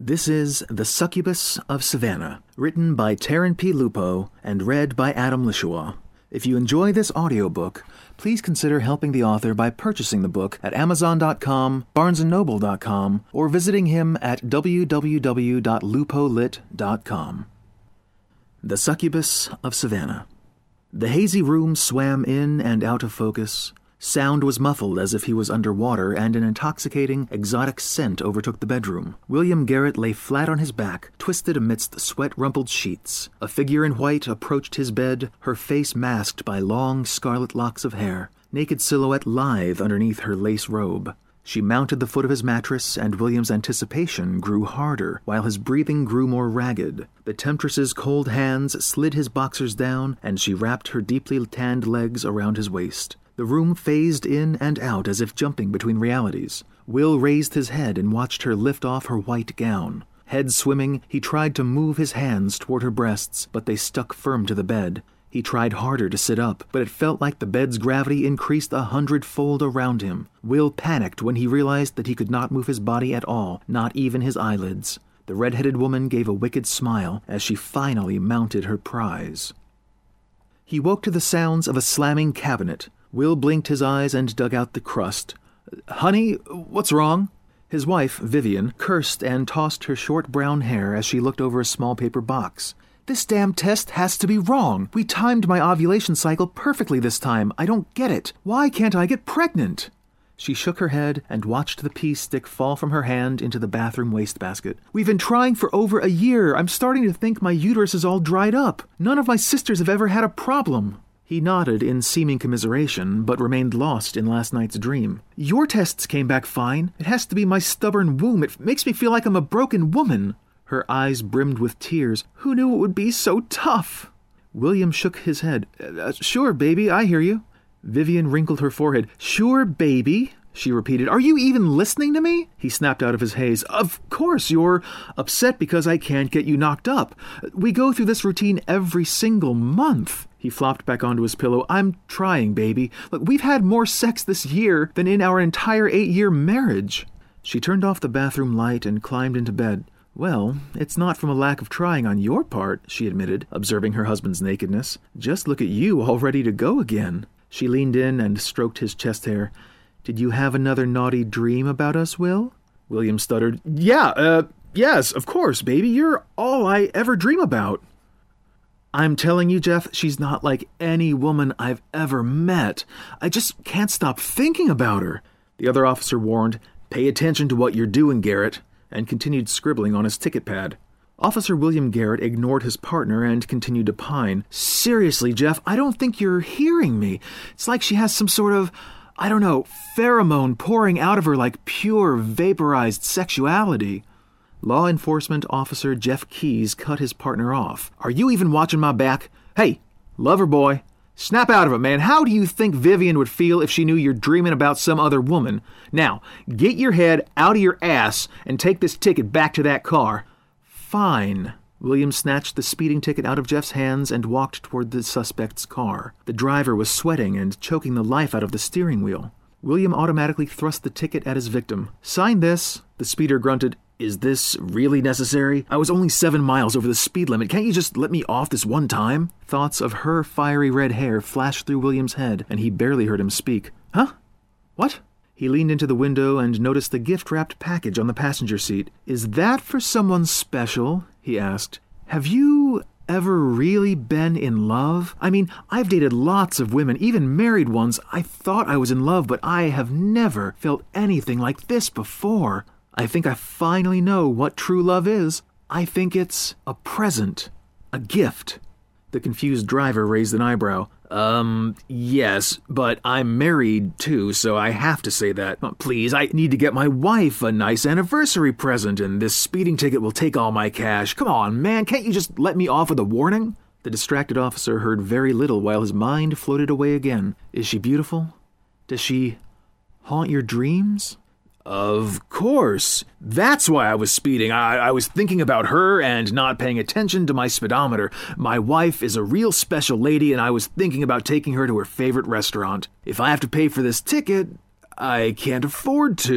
This is The Succubus of Savannah, written by Taryn P. Lupo and read by Adam Lishawa. If you enjoy this audiobook, please consider helping the author by purchasing the book at Amazon.com, BarnesandNoble.com, or visiting him at www.lupolit.com. The Succubus of Savannah. The hazy room swam in and out of focus. Sound was muffled as if he was underwater, and an intoxicating, exotic scent overtook the bedroom. William Garrett lay flat on his back, twisted amidst sweat-rumpled sheets. A figure in white approached his bed, her face masked by long, scarlet locks of hair, naked silhouette lithe underneath her lace robe. She mounted the foot of his mattress, and William's anticipation grew harder, while his breathing grew more ragged. The temptress's cold hands slid his boxers down, and she wrapped her deeply tanned legs around his waist. The room phased in and out as if jumping between realities. Will raised his head and watched her lift off her white gown. Head swimming, he tried to move his hands toward her breasts, but they stuck firm to the bed. He tried harder to sit up, but it felt like the bed's gravity increased 100-fold around him. Will panicked when he realized that he could not move his body at all, not even his eyelids. The red-headed woman gave a wicked smile as she finally mounted her prize. He woke to the sounds of a slamming cabinet. Will blinked his eyes and dug out the crust. "Honey, what's wrong?" His wife, Vivian, cursed and tossed her short brown hair as she looked over a small paper box. "This damn test has to be wrong. We timed my ovulation cycle perfectly this time. I don't get it. Why can't I get pregnant?" She shook her head and watched the pea stick fall from her hand into the bathroom wastebasket. "We've been trying for over a year. I'm starting to think my uterus is all dried up. None of my sisters have ever had a problem." He nodded in seeming commiseration, but remained lost in last night's dream. "Your tests came back fine. It has to be my stubborn womb. It makes me feel like I'm a broken woman." Her eyes brimmed with tears. "Who knew it would be so tough?" William shook his head. Sure, baby, I hear you." Vivian wrinkled her forehead. "Sure, baby," she repeated. "Are you even listening to me?" He snapped out of his haze. "Of course, you're upset because I can't get you knocked up. We go through this routine every single month." He flopped back onto his pillow. "I'm trying, baby. Look, we've had more sex this year than in our entire 8-year marriage." She turned off the bathroom light and climbed into bed. "Well, it's not from a lack of trying on your part," she admitted, observing her husband's nakedness. "Just look at you, all ready to go again." She leaned in and stroked his chest hair. "Did you have another naughty dream about us, Will?" William stuttered. Yes, of course, baby. You're all I ever dream about." "I'm telling you, Jeff, she's not like any woman I've ever met. I just can't stop thinking about her." The other officer warned, "Pay attention to what you're doing, Garrett," and continued scribbling on his ticket pad. Officer William Garrett ignored his partner and continued to pine. "Seriously, Jeff, I don't think you're hearing me. It's like she has some sort of, I don't know, pheromone pouring out of her like pure, vaporized sexuality." Law enforcement officer Jeff Keyes cut his partner off. "Are you even watching my back? Hey, lover boy, snap out of it, man. How do you think Vivian would feel if she knew you're dreaming about some other woman? Now, get your head out of your ass and take this ticket back to that car." "Fine." William snatched the speeding ticket out of Jeff's hands and walked toward the suspect's car. The driver was sweating and choking the life out of the steering wheel. William automatically thrust the ticket at his victim. "Sign this." The speeder grunted. "Is this really necessary? I was only 7 miles over the speed limit. Can't you just let me off this one time?" Thoughts of her fiery red hair flashed through William's head, and he barely heard him speak. "Huh? What?" He leaned into the window and noticed the gift-wrapped package on the passenger seat. "Is that for someone special?" he asked. "Have you ever really been in love? I mean, I've dated lots of women, even married ones. I thought I was in love, but I have never felt anything like this before. I think I finally know what true love is. I think it's a present, a gift." The confused driver raised an eyebrow. Yes, but I'm married too, so I have to say that. Please, I need to get my wife a nice anniversary present, and this speeding ticket will take all my cash. Come on, man, can't you just let me off with a warning?" The distracted officer heard very little while his mind floated away again. "Is she beautiful? Does she haunt your dreams?" "Of course. That's why I was speeding. I was thinking about her and not paying attention to my speedometer. My wife is a real special lady, and I was thinking about taking her to her favorite restaurant. If I have to pay for this ticket, I can't afford to."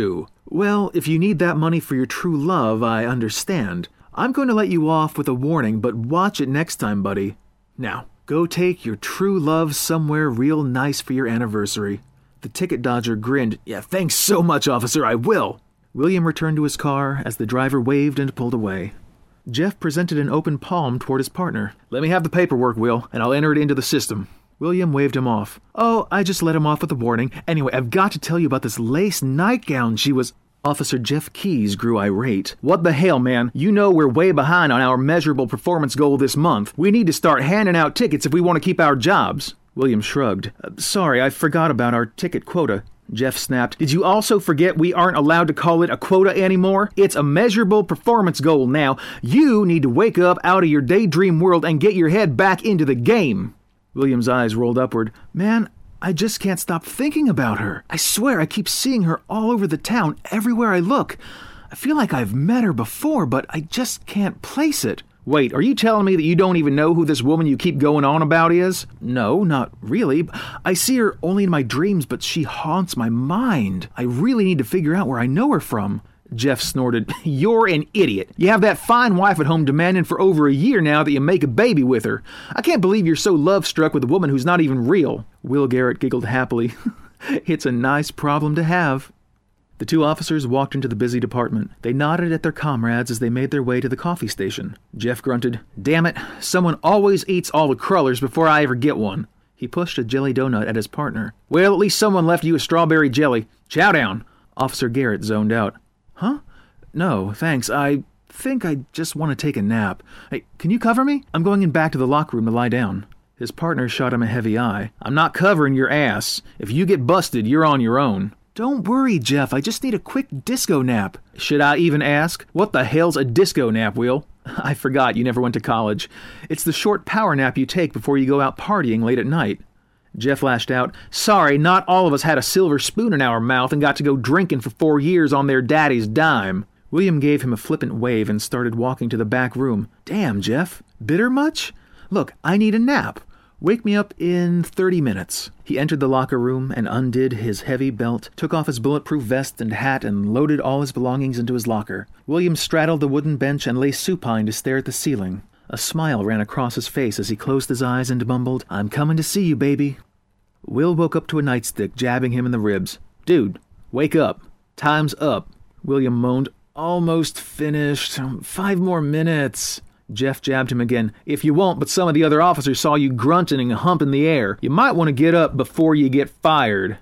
Well, if you need that money for your true love, I understand. I'm going to let you off with a warning, but watch it next time, buddy. Now, go take your true love somewhere real nice for your anniversary." The ticket dodger grinned. "Yeah, thanks so much, officer, I will." William returned to his car as the driver waved and pulled away. Jeff presented an open palm toward his partner. "Let me have the paperwork, Will, and I'll enter it into the system." William waved him off. "Oh, I just let him off with a warning. Anyway, I've got to tell you about this lace nightgown she was—" Officer Jeff Keyes grew irate. "What the hell, man? You know we're way behind on our measurable performance goal this month. We need to start handing out tickets if we want to keep our jobs." William shrugged. "Sorry, I forgot about our ticket quota." Jeff snapped. "Did you also forget we aren't allowed to call it a quota anymore? It's a measurable performance goal now. You need to wake up out of your daydream world and get your head back into the game." William's eyes rolled upward. "Man, I just can't stop thinking about her. I swear I keep seeing her all over the town, everywhere I look. I feel like I've met her before, but I just can't place it." "Wait, are you telling me that you don't even know who this woman you keep going on about is?" "No, not really. I see her only in my dreams, but she haunts my mind. I really need to figure out where I know her from." Jeff snorted. "You're an idiot. You have that fine wife at home demanding for over a year now that you make a baby with her. I can't believe you're so love-struck with a woman who's not even real." Will Garrett giggled happily. "It's a nice problem to have." The two officers walked into the busy department. They nodded at their comrades as they made their way to the coffee station. Jeff grunted, "Damn it, someone always eats all the crullers before I ever get one." He pushed a jelly donut at his partner. "Well, at least someone left you a strawberry jelly. Chow down." Officer Garrett zoned out. "Huh? No, thanks. I think I just want to take a nap. Hey, can you cover me? I'm going in back to the locker room to lie down." His partner shot him a heavy eye. "I'm not covering your ass. If you get busted, you're on your own." "Don't worry, Jeff. I just need a quick disco nap." "Should I even ask? What the hell's a disco nap, Will?" "I forgot you never went to college. It's the short power nap you take before you go out partying late at night." Jeff lashed out. "Sorry, not all of us had a silver spoon in our mouth and got to go drinking for 4 years on their daddy's dime." William gave him a flippant wave and started walking to the back room. "Damn, Jeff. Bitter much? Look, I need a nap. Wake me up in 30 minutes. He entered the locker room and undid his heavy belt, took off his bulletproof vest and hat, and loaded all his belongings into his locker. William straddled the wooden bench and lay supine to stare at the ceiling. A smile ran across his face as he closed his eyes and mumbled, "I'm coming to see you, baby." Will woke up to a nightstick jabbing him in the ribs. "Dude, wake up. Time's up." William moaned, "Almost finished. 5 more minutes." Jeff jabbed him again. "If you won't, but some of the other officers saw you grunting and humping the air. You might want to get up before you get fired."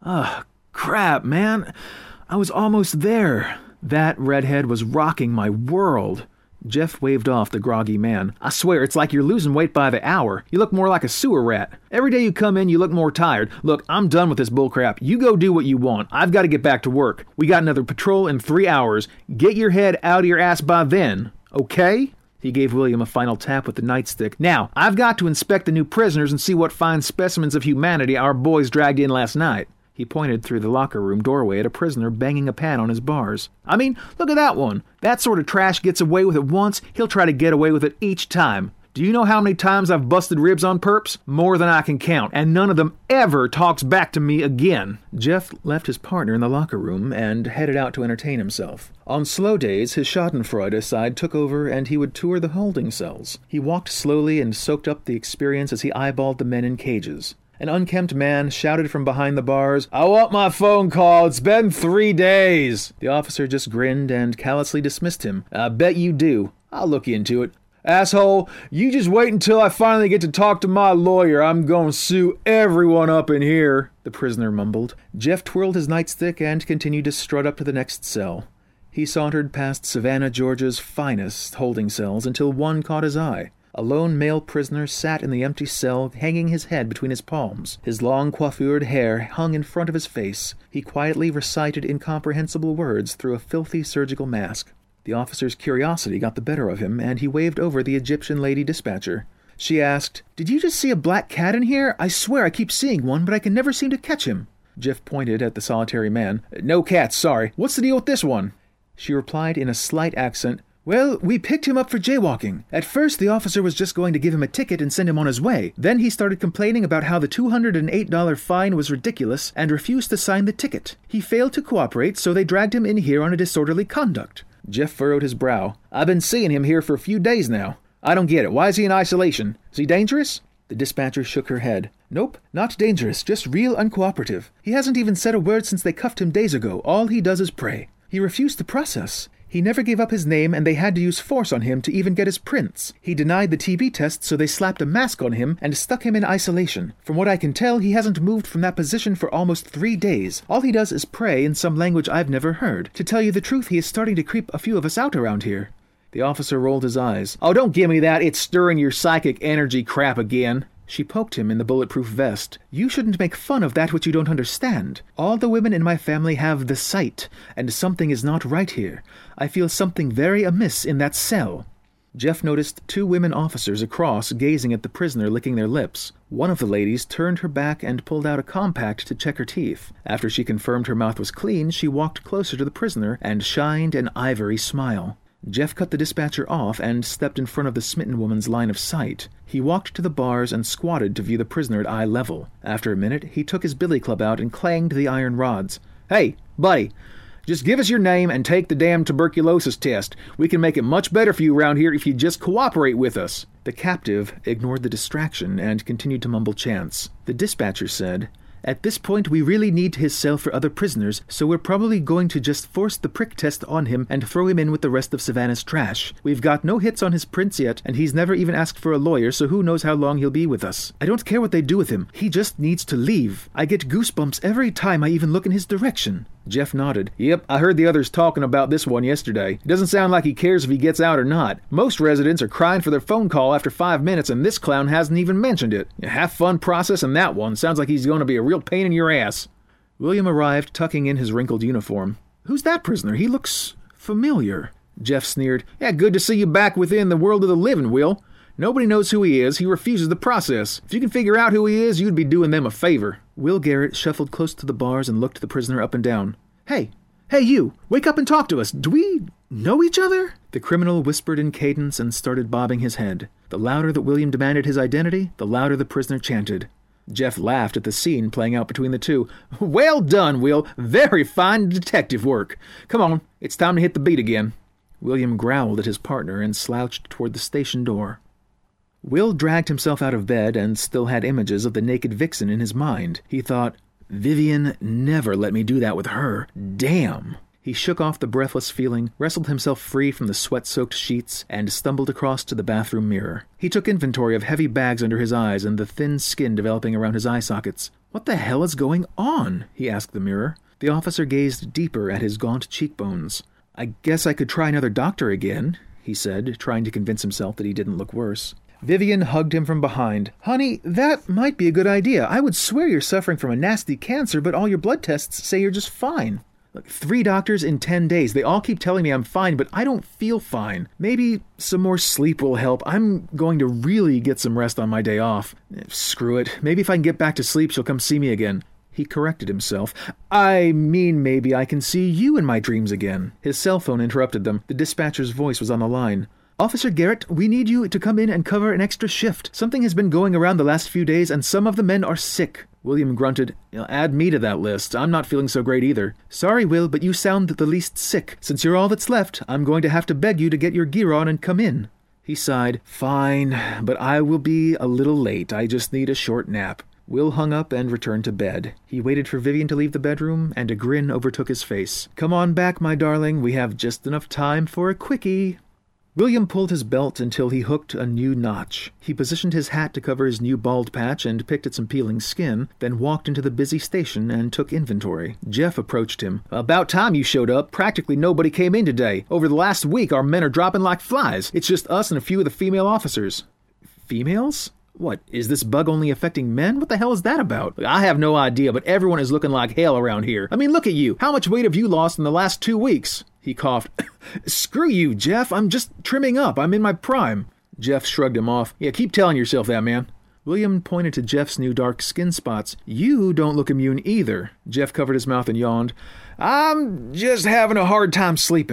Crap, man. I was almost there. That redhead was rocking my world. Jeff waved off the groggy man. "I swear, it's like you're losing weight by the hour. You look more like a sewer rat. Every day you come in, you look more tired. Look, I'm done with this bullcrap. You go do what you want. I've got to get back to work. We got another patrol in 3 hours. Get your head out of your ass by then. Okay?" He gave William a final tap with the nightstick. "Now, I've got to inspect the new prisoners and see what fine specimens of humanity our boys dragged in last night." He pointed through the locker room doorway at a prisoner banging a pan on his bars. "I mean, look at that one. That sort of trash gets away with it once, he'll try to get away with it each time. Do you know how many times I've busted ribs on perps? More than I can count, and none of them ever talks back to me again." Jeff left his partner in the locker room and headed out to entertain himself. On slow days, his schadenfreude side took over and he would tour the holding cells. He walked slowly and soaked up the experience as he eyeballed the men in cages. An unkempt man shouted from behind the bars, "I want my phone call. It's been 3 days." The officer just grinned and callously dismissed him. "I bet you do. I'll look into it. Asshole, you just wait until I finally get to talk to my lawyer. I'm gonna sue everyone up in here," the prisoner mumbled. Jeff twirled his nightstick and continued to strut up to the next cell. He sauntered past Savannah, Georgia's finest holding cells until one caught his eye. A lone male prisoner sat in the empty cell, hanging his head between his palms. His long coiffured hair hung in front of his face. He quietly recited incomprehensible words through a filthy surgical mask. The officer's curiosity got the better of him, and he waved over the Egyptian lady dispatcher. She asked, "Did you just see a black cat in here? I swear I keep seeing one, but I can never seem to catch him." Jeff pointed at the solitary man. "No cats, sorry. What's the deal with this one?" She replied in a slight accent, Well, we picked him up for jaywalking. At first, the officer was just going to give him a ticket and send him on his way. Then he started complaining about how the $208 fine was ridiculous and refused to sign the ticket. He failed to cooperate, so they dragged him in here on a disorderly conduct. Jeff furrowed his brow. I've been seeing him here for a few days now. I don't get it. Why is he in isolation? Is he dangerous? The dispatcher shook her head. Nope, not dangerous, just real uncooperative. He hasn't even said a word since they cuffed him days ago. All he does is pray. He refused to process. He never gave up his name, and they had to use force on him to even get his prints. He denied the TB test, so they slapped a mask on him and stuck him in isolation. From what I can tell, he hasn't moved from that position for almost 3 days. All he does is pray in some language I've never heard. To tell you the truth, he is starting to creep a few of us out around here. The officer rolled his eyes. Oh, don't give me that. It's stirring your psychic energy crap again. She poked him in the bulletproof vest. You shouldn't make fun of that which you don't understand. All the women in my family have the sight, and something is not right here. I feel something very amiss in that cell. Jeff noticed 2 women officers across gazing at the prisoner licking their lips. One of the ladies turned her back and pulled out a compact to check her teeth. After she confirmed her mouth was clean, she walked closer to the prisoner and shined an ivory smile. Jeff cut the dispatcher off and stepped in front of the smitten woman's line of sight. He walked to the bars and squatted to view the prisoner at eye level. After a minute, he took his billy club out and clanged the iron rods. Hey, buddy, just give us your name and take the damn tuberculosis test. We can make it much better for you around here if you just cooperate with us. The captive ignored the distraction and continued to mumble chants. The dispatcher said, At this point, we really need his cell for other prisoners, so we're probably going to just force the prick test on him and throw him in with the rest of Savannah's trash. We've got no hits on his prints yet, and he's never even asked for a lawyer, so who knows how long he'll be with us. I don't care what they do with him. He just needs to leave. I get goosebumps every time I even look in his direction. Jeff nodded. Yep, I heard the others talking about this one yesterday. It doesn't sound like he cares if he gets out or not. Most residents are crying for their phone call after 5 minutes, and this clown hasn't even mentioned it. Have fun processing that one. Sounds like he's going to be a real pain in your ass. William arrived, tucking in his wrinkled uniform. Who's that prisoner? He looks familiar. Jeff sneered. Yeah, good to see you back within the world of the living, Will. Nobody knows who he is. He refuses the process. If you can figure out who he is, you'd be doing them a favor. Will Garrett shuffled close to the bars and looked the prisoner up and down. Hey you, wake up and talk to us. Do we know each other? The criminal whispered in cadence and started bobbing his head. The louder that William demanded his identity, the louder the prisoner chanted. Jeff laughed at the scene playing out between the two. Well done, Will. Very fine detective work. Come on, it's time to hit the beat again. William growled at his partner and slouched toward the station door. Will dragged himself out of bed and still had images of the naked vixen in his mind. He thought, Vivian never let me do that with her. Damn. He shook off the breathless feeling, wrestled himself free from the sweat-soaked sheets, and stumbled across to the bathroom mirror. He took inventory of heavy bags under his eyes and the thin skin developing around his eye sockets. What the hell is going on? He asked the mirror. The officer gazed deeper at his gaunt cheekbones. I guess I could try another doctor again, he said, trying to convince himself that he didn't look worse. Vivian hugged him from behind. Honey, that might be a good idea. I would swear you're suffering from a nasty cancer, but all your blood tests say you're just fine. Look, 3 doctors in 10 days. They all keep telling me I'm fine, but I don't feel fine. Maybe some more sleep will help. I'm going to really get some rest on my day off. Screw it. Maybe if I can get back to sleep, she'll come see me again. He corrected himself. I mean, maybe I can see you in my dreams again. His cell phone interrupted them. The dispatcher's voice was on the line. Officer Garrett, we need you to come in and cover an extra shift. Something has been going around the last few days, and some of the men are sick. William grunted. Add me to that list. I'm not feeling so great either. Sorry, Will, but you sound the least sick. Since you're all that's left, I'm going to have to beg you to get your gear on and come in. He sighed. Fine, but I will be a little late. I just need a short nap. Will hung up and returned to bed. He waited for Vivian to leave the bedroom, and a grin overtook his face. Come on back, my darling. We have just enough time for a quickie. William pulled his belt until he hooked a new notch. He positioned his hat to cover his new bald patch and picked at some peeling skin, then walked into the busy station and took inventory. Jeff approached him. About time you showed up. Practically nobody came in today. Over the last week, our men are dropping like flies. It's just us and a few of the female officers. Females? What, is this bug only affecting men? What the hell is that about? I have no idea, but everyone is looking like hell around here. I mean, look at you. How much weight have you lost in the last 2 weeks? He coughed. Screw you, Jeff. I'm just trimming up. I'm in my prime. Jeff shrugged him off. Yeah, keep telling yourself that, man. William pointed to Jeff's new dark skin spots. You don't look immune either. Jeff covered his mouth and yawned. I'm just having a hard time sleeping.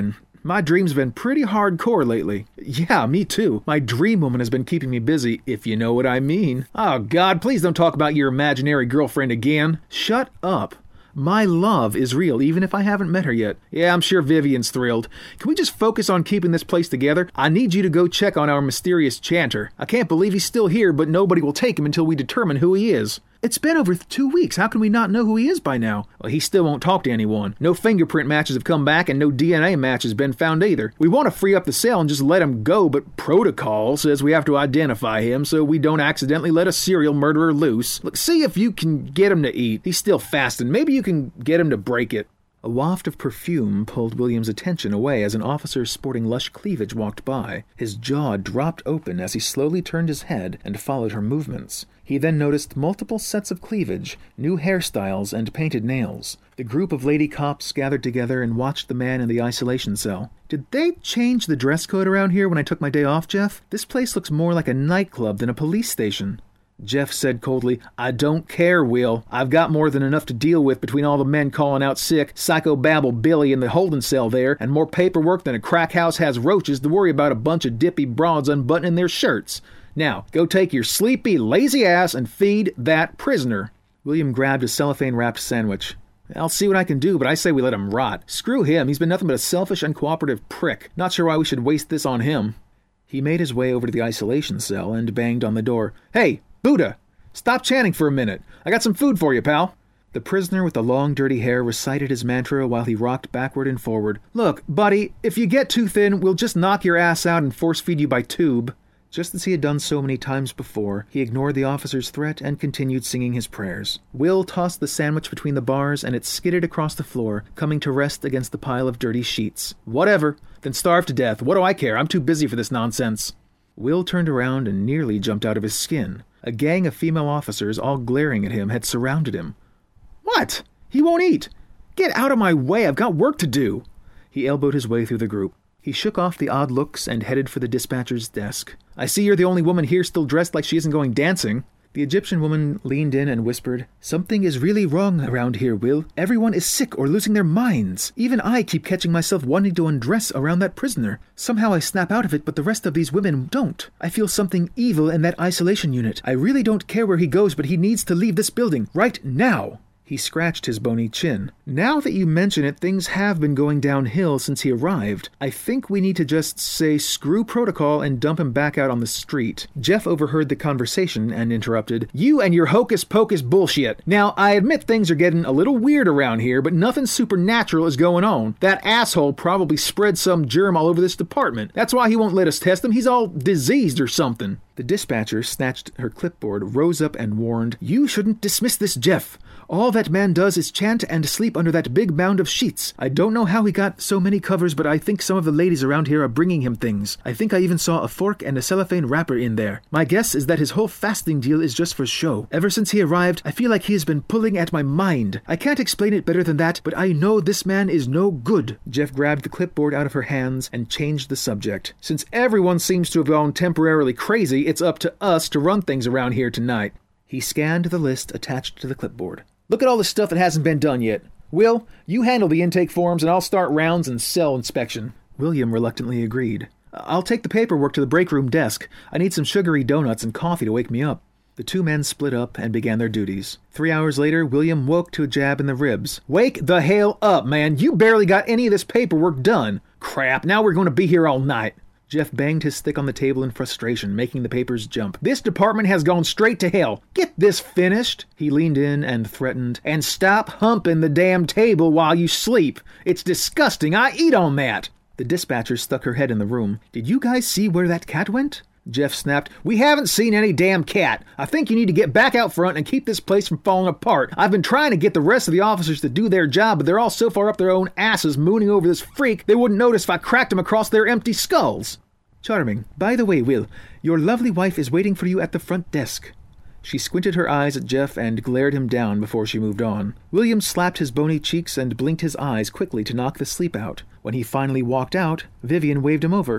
My dream's been pretty hardcore lately. Yeah, me too. My dream woman has been keeping me busy, if you know what I mean. Oh God, please don't talk about your imaginary girlfriend again. Shut up. My love is real, even if I haven't met her yet. Yeah, I'm sure Vivian's thrilled. Can we just focus on keeping this place together? I need you to go check on our mysterious chanter. I can't believe he's still here, but nobody will take him until we determine who he is. It's been over 2 weeks. How can we not know who he is by now? Well, he still won't talk to anyone. No fingerprint matches have come back, and no DNA match has been found either. We want to free up the cell and just let him go, but protocol says we have to identify him so we don't accidentally let a serial murderer loose. Look, see if you can get him to eat. He's still fasting. Maybe you can get him to break it. A waft of perfume pulled William's attention away as an officer sporting lush cleavage walked by. His jaw dropped open as he slowly turned his head and followed her movements. He then noticed multiple sets of cleavage, new hairstyles, and painted nails. The group of lady cops gathered together and watched the man in the isolation cell. Did they change the dress code around here when I took my day off, Jeff? This place looks more like a nightclub than a police station. Jeff said coldly, I don't care, Will. I've got more than enough to deal with between all the men calling out sick, psychobabble Billy in the holding cell there, and more paperwork than a crack house has roaches to worry about a bunch of dippy broads unbuttoning their shirts. Now, go take your sleepy, lazy ass and feed that prisoner. William grabbed a cellophane-wrapped sandwich. I'll see what I can do, but I say we let him rot. Screw him. He's been nothing but a selfish, uncooperative prick. Not sure why we should waste this on him. He made his way over to the isolation cell and banged on the door. Hey! Buddha, stop chanting for a minute. I got some food for you, pal. The prisoner with the long, dirty hair recited his mantra while he rocked backward and forward. Look, buddy, if you get too thin, we'll just knock your ass out and force-feed you by tube. Just as he had done so many times before, he ignored the officer's threat and continued singing his prayers. Will tossed the sandwich between the bars and it skidded across the floor, coming to rest against the pile of dirty sheets. Whatever. Then starve to death. What do I care? I'm too busy for this nonsense. Will turned around and nearly jumped out of his skin. A gang of female officers, all glaring at him, had surrounded him. What? He won't eat! Get out of my way! I've got work to do! He elbowed his way through the group. He shook off the odd looks and headed for the dispatcher's desk. I see you're the only woman here still dressed like she isn't going dancing. The Egyptian woman leaned in and whispered, Something is really wrong around here, Will. Everyone is sick or losing their minds. Even I keep catching myself wanting to undress around that prisoner. Somehow I snap out of it, but the rest of these women don't. I feel something evil in that isolation unit. I really don't care where he goes, but he needs to leave this building right now. He scratched his bony chin. Now that you mention it, things have been going downhill since he arrived. I think we need to just say screw protocol and dump him back out on the street. Jeff overheard the conversation and interrupted. You and your hocus-pocus bullshit. Now, I admit things are getting a little weird around here, but nothing supernatural is going on. That asshole probably spread some germ all over this department. That's why he won't let us test him. He's all diseased or something. The dispatcher snatched her clipboard, rose up and warned, You shouldn't dismiss this, Jeff. All that man does is chant and sleep under that big mound of sheets. I don't know how he got so many covers, but I think some of the ladies around here are bringing him things. I think I even saw a fork and a cellophane wrapper in there. My guess is that his whole fasting deal is just for show. Ever since he arrived, I feel like he has been pulling at my mind. I can't explain it better than that, but I know this man is no good. Jeff grabbed the clipboard out of her hands and changed the subject. Since everyone seems to have gone temporarily crazy, it's up to us to run things around here tonight. He scanned the list attached to the clipboard. Look at all the stuff that hasn't been done yet. Will, you handle the intake forms and I'll start rounds and cell inspection. William reluctantly agreed. I'll take the paperwork to the break room desk. I need some sugary donuts and coffee to wake me up. The two men split up and began their duties. 3 hours later, William woke to a jab in the ribs. Wake the hell up, man. You barely got any of this paperwork done. Crap, now we're going to be here all night. Jeff banged his stick on the table in frustration, making the papers jump. This department has gone straight to hell. Get this finished. He leaned in and threatened, and stop humping the damn table while you sleep. It's disgusting. I eat on that. The dispatcher stuck her head in the room. Did you guys see where that cat went? Jeff snapped. We haven't seen any damn cat. I think you need to get back out front and keep this place from falling apart. I've been trying to get the rest of the officers to do their job, but they're all so far up their own asses mooning over this freak they wouldn't notice if I cracked them across their empty skulls. Charming. By the way, Will, your lovely wife is waiting for you at the front desk. She squinted her eyes at Jeff and glared him down before she moved on. William slapped his bony cheeks and blinked his eyes quickly to knock the sleep out. When he finally walked out, Vivian waved him over.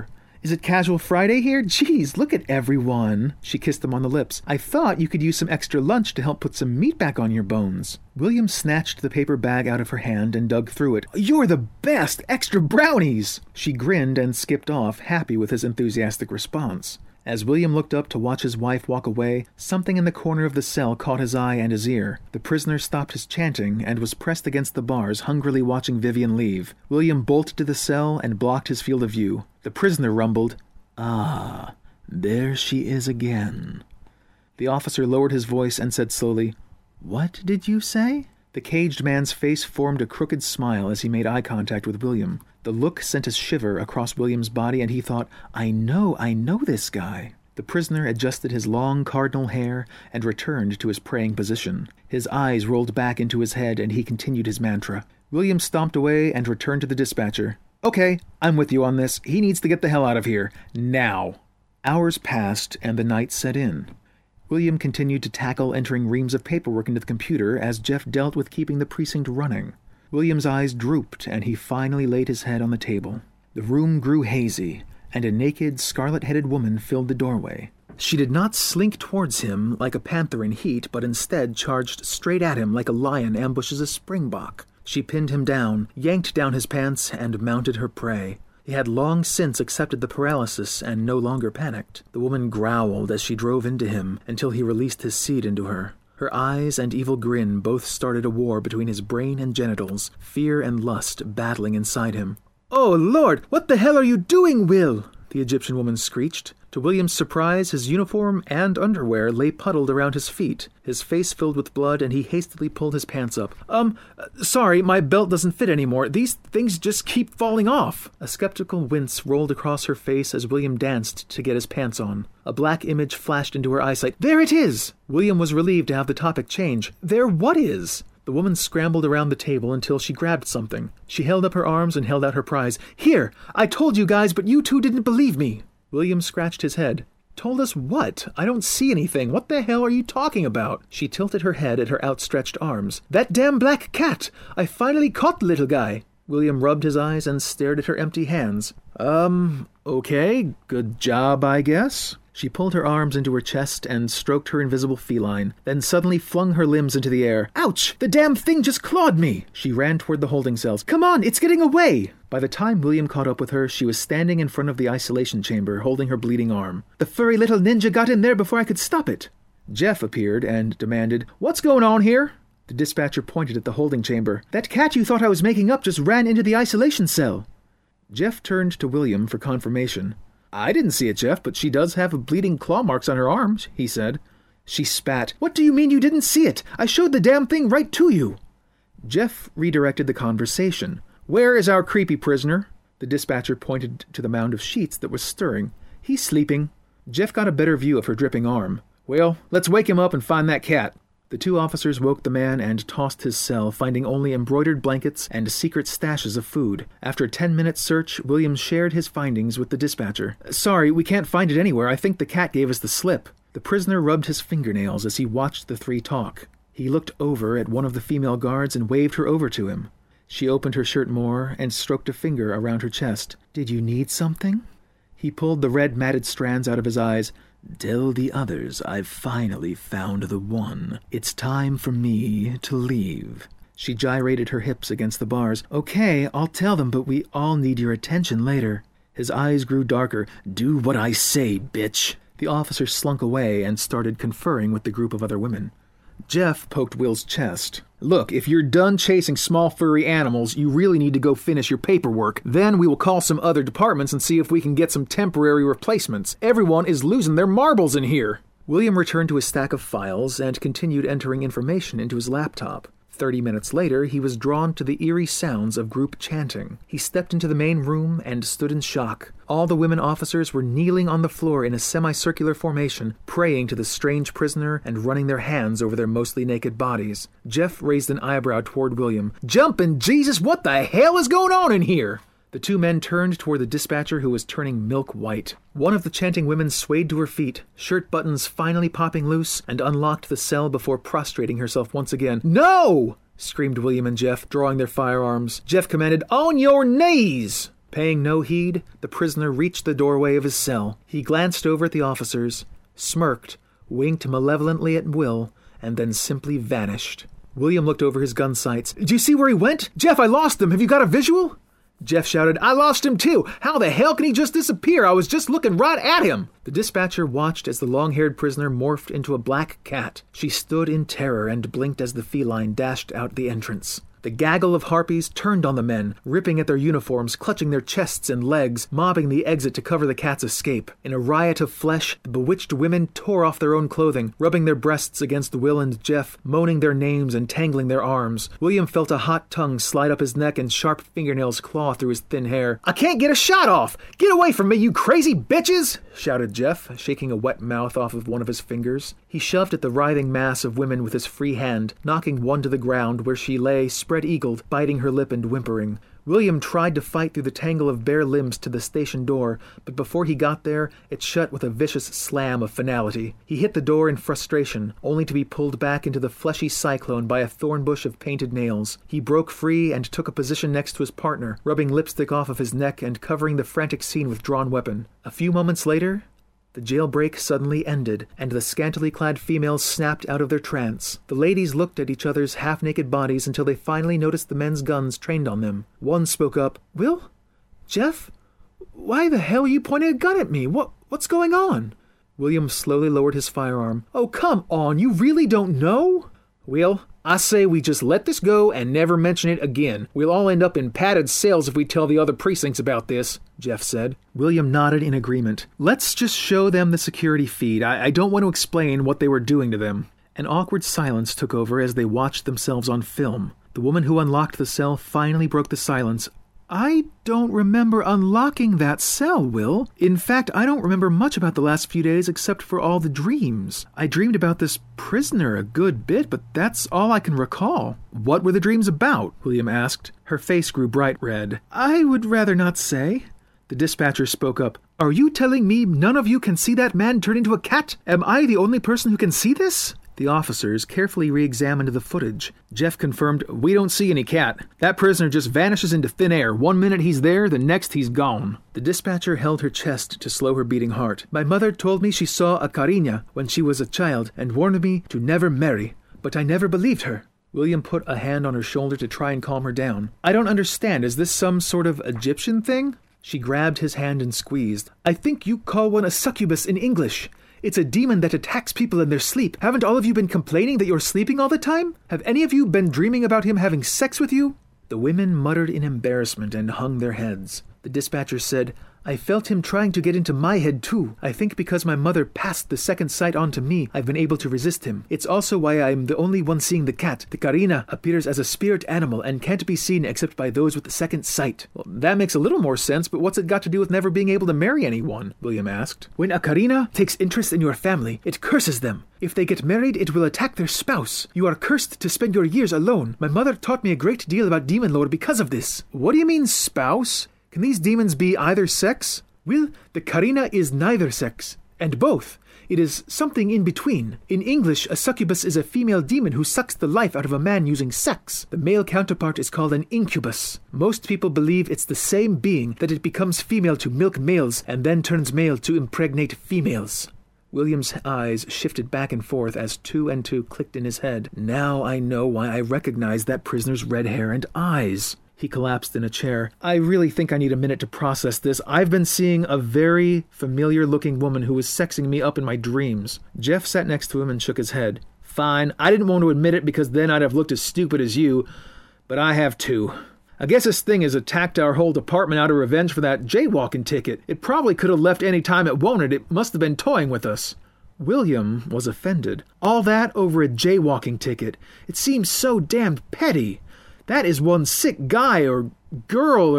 Is it Casual Friday here? Geez, look at everyone. She kissed him on the lips. I thought you could use some extra lunch to help put some meat back on your bones. William snatched the paper bag out of her hand and dug through it. You're the best! Extra brownies! She grinned and skipped off, happy with his enthusiastic response. As William looked up to watch his wife walk away, something in the corner of the cell caught his eye and his ear. The prisoner stopped his chanting and was pressed against the bars, hungrily watching Vivian leave. William bolted to the cell and blocked his field of view. The prisoner rumbled, "Ah, there she is again." The officer lowered his voice and said slowly, "What did you say?" The caged man's face formed a crooked smile as he made eye contact with William. The look sent a shiver across William's body, and he thought, I know this guy. The prisoner adjusted his long cardinal hair and returned to his praying position. His eyes rolled back into his head, and he continued his mantra. William stomped away and returned to the dispatcher. "Okay, I'm with you on this. He needs to get the hell out of here. Now." Hours passed, and the night set in. William continued to tackle entering reams of paperwork into the computer as Jeff dealt with keeping the precinct running. William's eyes drooped, and he finally laid his head on the table. The room grew hazy, and a naked, scarlet-headed woman filled the doorway. She did not slink towards him like a panther in heat, but instead charged straight at him like a lion ambushes a springbok. She pinned him down, yanked down his pants, and mounted her prey. He had long since accepted the paralysis and no longer panicked. The woman growled as she drove into him until he released his seed into her. Her eyes and evil grin both started a war between his brain and genitals, fear and lust battling inside him. "Oh, Lord, what the hell are you doing, Will?" the Egyptian woman screeched. To William's surprise, his uniform and underwear lay puddled around his feet, his face filled with blood, and he hastily pulled his pants up. Sorry, my belt doesn't fit anymore. These things just keep falling off." A skeptical wince rolled across her face as William danced to get his pants on. A black image flashed into her eyesight. "There it is!" William was relieved to have the topic change. "There what is?" The woman scrambled around the table until she grabbed something. She held up her arms and held out her prize. "Here! I told you guys, but you two didn't believe me." William scratched his head. "Told us what? I don't see anything. What the hell are you talking about?" She tilted her head at her outstretched arms. "That damn black cat! I finally caught the little guy." William rubbed his eyes and stared at her empty hands. Okay, good job, I guess." She pulled her arms into her chest and stroked her invisible feline, then suddenly flung her limbs into the air. "Ouch! The damn thing just clawed me!" She ran toward the holding cells. "Come on, it's getting away!" By the time William caught up with her, she was standing in front of the isolation chamber, holding her bleeding arm. "The furry little ninja got in there before I could stop it." Jeff appeared and demanded, "What's going on here?" The dispatcher pointed at the holding chamber. "That cat you thought I was making up just ran into the isolation cell." Jeff turned to William for confirmation. "I didn't see it, Jeff, but she does have bleeding claw marks on her arms," he said. She spat. "What do you mean you didn't see it? I showed the damn thing right to you." Jeff redirected the conversation. "Where is our creepy prisoner?" The dispatcher pointed to the mound of sheets that was stirring. "He's sleeping." Jeff got a better view of her dripping arm. "Well, let's wake him up and find that cat." The two officers woke the man and tossed his cell, finding only embroidered blankets and secret stashes of food. After a 10-minute search, Williams shared his findings with the dispatcher. "Sorry, we can't find it anywhere. I think the cat gave us the slip." The prisoner rubbed his fingernails as he watched the three talk. He looked over at one of the female guards and waved her over to him. She opened her shirt more and stroked a finger around her chest. "Did you need something?" He pulled the red matted strands out of his eyes. "Tell the others I've finally found the one. It's time for me to leave." She gyrated her hips against the bars. "Okay, I'll tell them, but we all need your attention later." His eyes grew darker. "Do what I say, bitch." The officer slunk away and started conferring with the group of other women. Jeff poked Will's chest. "Look, if you're done chasing small furry animals, you really need to go finish your paperwork. Then we will call some other departments and see if we can get some temporary replacements. Everyone is losing their marbles in here." William returned to his stack of files and continued entering information into his laptop. 30 minutes later, he was drawn to the eerie sounds of group chanting. He stepped into the main room and stood in shock. All the women officers were kneeling on the floor in a semicircular formation, praying to the strange prisoner and running their hands over their mostly naked bodies. Jeff raised an eyebrow toward William. "Jumpin' Jesus, what the hell is going on in here?" The two men turned toward the dispatcher, who was turning milk white. One of the chanting women swayed to her feet, shirt buttons finally popping loose, and unlocked the cell before prostrating herself once again. "No!" screamed William and Jeff, drawing their firearms. Jeff commanded, "On your knees!" Paying no heed, the prisoner reached the doorway of his cell. He glanced over at the officers, smirked, winked malevolently at Will, and then simply vanished. William looked over his gun sights. "Do you see where he went? Jeff, I lost him. Have you got a visual?" Jeff shouted, "I lost him too. How the hell can he just disappear? I was just looking right at him." The dispatcher watched as the long-haired prisoner morphed into a black cat. She stood in terror and blinked as the feline dashed out the entrance. The gaggle of harpies turned on the men, ripping at their uniforms, clutching their chests and legs, mobbing the exit to cover the cat's escape. In a riot of flesh, the bewitched women tore off their own clothing, rubbing their breasts against Will and Jeff, moaning their names and tangling their arms. William felt a hot tongue slide up his neck and sharp fingernails claw through his thin hair. "I can't get a shot off! Get away from me, you crazy bitches!" shouted Jeff, shaking a wet mouth off of one of his fingers. He shoved at the writhing mass of women with his free hand, knocking one to the ground where she lay spread-eagled, biting her lip and whimpering. William tried to fight through the tangle of bare limbs to the station door, but before he got there, it shut with a vicious slam of finality. He hit the door in frustration, only to be pulled back into the fleshy cyclone by a thorn bush of painted nails. He broke free and took a position next to his partner, rubbing lipstick off of his neck and covering the frantic scene with drawn weapon. A few moments later, the jailbreak suddenly ended, and the scantily clad females snapped out of their trance. The ladies looked at each other's half-naked bodies until they finally noticed the men's guns trained on them. One spoke up, "Will? Jeff? Why the hell are you pointing a gun at me? What's going on?" William slowly lowered his firearm. "Oh, come on, you really don't know?" "Will, I say we just let this go and never mention it again. We'll all end up in padded cells if we tell the other precincts about this," Jeff said. William nodded in agreement. "Let's just show them the security feed. I don't want to explain what they were doing to them." An awkward silence took over as they watched themselves on film. The woman who unlocked the cell finally broke the silence. "I don't remember unlocking that cell, Will. In fact, I don't remember much about the last few days except for all the dreams. I dreamed about this prisoner a good bit, but that's all I can recall." "What were the dreams about?" William asked. Her face grew bright red. "I would rather not say." The dispatcher spoke up. "Are you telling me none of you can see that man turn into a cat? Am I the only person who can see this?" The officers carefully re-examined the footage. Jeff confirmed, "We don't see any cat. That prisoner just vanishes into thin air. One minute he's there, the next he's gone." The dispatcher held her chest to slow her beating heart. "My mother told me she saw a Carina when she was a child and warned me to never marry, but I never believed her." William put a hand on her shoulder to try and calm her down. "I don't understand. Is this some sort of Egyptian thing?" She grabbed his hand and squeezed. "I think you call one a succubus in English. It's a demon that attacks people in their sleep. Haven't all of you been complaining that you're sleeping all the time? Have any of you been dreaming about him having sex with you?" The women muttered in embarrassment and hung their heads. The dispatcher said, "I felt him trying to get into my head too. I think because my mother passed the second sight on to me, I've been able to resist him. It's also why I'm the only one seeing the cat. The Carina appears as a spirit animal and can't be seen except by those with the second sight." "Well, that makes a little more sense, but what's it got to do with never being able to marry anyone?" William asked. "When a Carina takes interest in your family, it curses them. If they get married, it will attack their spouse. You are cursed to spend your years alone. My mother taught me a great deal about demon lore because of this." "What do you mean, spouse? Can these demons be either sex?" "Well, the Carina is neither sex, and both. It is something in between. In English, a succubus is a female demon who sucks the life out of a man using sex. The male counterpart is called an incubus. Most people believe it's the same being, that it becomes female to milk males and then turns male to impregnate females." William's eyes shifted back and forth as 2 and 2 clicked in his head. "Now I know why I recognize that prisoner's red hair and eyes." He collapsed in a chair. "I really think I need a minute to process this. I've been seeing a very familiar-looking woman who was sexing me up in my dreams." Jeff sat next to him and shook his head. "Fine, I didn't want to admit it because then I'd have looked as stupid as you, but I have too. I guess this thing has attacked our whole department out of revenge for that jaywalking ticket. It probably could have left any time it wanted. It must have been toying with us." William was offended. All that over a jaywalking ticket. It seems so damned petty. That is one sick guy or girl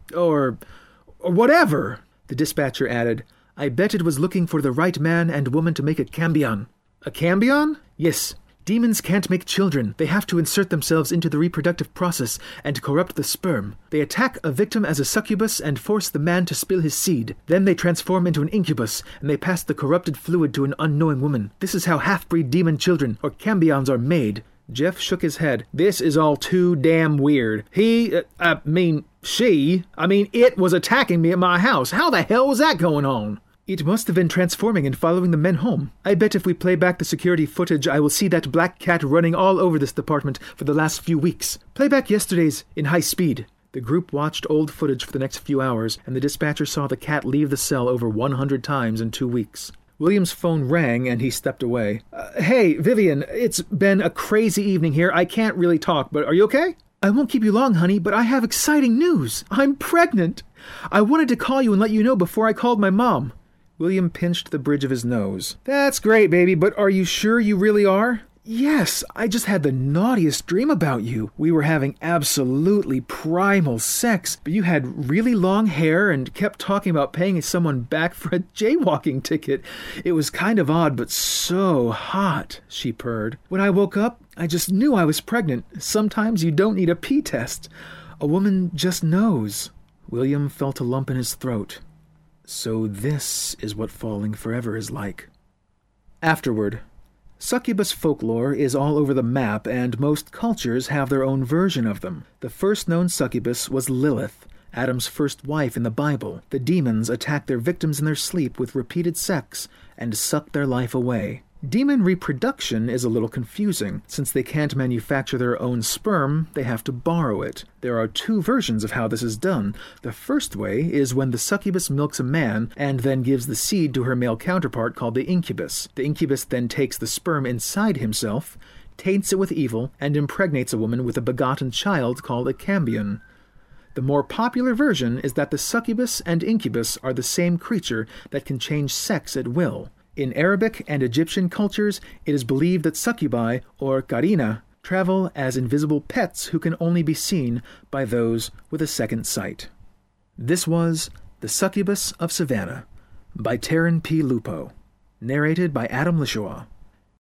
or whatever. The dispatcher added, "I bet it was looking for the right man and woman to make a cambion." "A cambion?" "Yes. Demons can't make children. They have to insert themselves into the reproductive process and corrupt the sperm. They attack a victim as a succubus and force the man to spill his seed. Then they transform into an incubus, and they pass the corrupted fluid to an unknowing woman. This is how half-breed demon children, or cambions, are made." Jeff shook his head. "This is all too damn weird. She? I mean, it was attacking me at my house. How the hell was that going on? It must have been transforming and following the men home. I bet if we play back the security footage, I will see that black cat running all over this department for the last few weeks. Play back yesterday's in high speed. The group watched old footage for the next few hours, and the dispatcher saw the cat leave the cell over 100 times in 2 weeks. William's phone rang, and he stepped away. Hey, Vivian, it's been a crazy evening here. I can't really talk, but are you okay? I won't keep you long, honey, but I have exciting news. I'm pregnant. I wanted to call you and let you know before I called my mom. William pinched the bridge of his nose. That's great, baby, but are you sure you really are? Yes, I just had the naughtiest dream about you. We were having absolutely primal sex, but you had really long hair and kept talking about paying someone back for a jaywalking ticket. It was kind of odd, but so hot, she purred. When I woke up, I just knew I was pregnant. Sometimes you don't need a pee test. A woman just knows. William felt a lump in his throat. So this is what falling forever is like. Afterward, succubus folklore is all over the map, and most cultures have their own version of them. The first known succubus was Lilith, Adam's first wife in the Bible. The demons attack their victims in their sleep with repeated sex and suck their life away. Demon reproduction is a little confusing. Since they can't manufacture their own sperm, they have to borrow it. There are 2 versions of how this is done. The first way is when the succubus milks a man and then gives the seed to her male counterpart called the incubus. The incubus then takes the sperm inside himself, taints it with evil, and impregnates a woman with a begotten child called a cambion. The more popular version is that the succubus and incubus are the same creature that can change sex at will. In Arabic and Egyptian cultures, it is believed that succubi, or qarina, travel as invisible pets who can only be seen by those with a second sight. This was The Succubus of Savannah by Taryn P. Lupo, narrated by Adam Lishaw.